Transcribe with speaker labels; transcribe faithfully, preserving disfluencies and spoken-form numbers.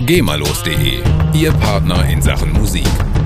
Speaker 1: GEMALOS punkt de, Ihr Partner in Sachen Musik.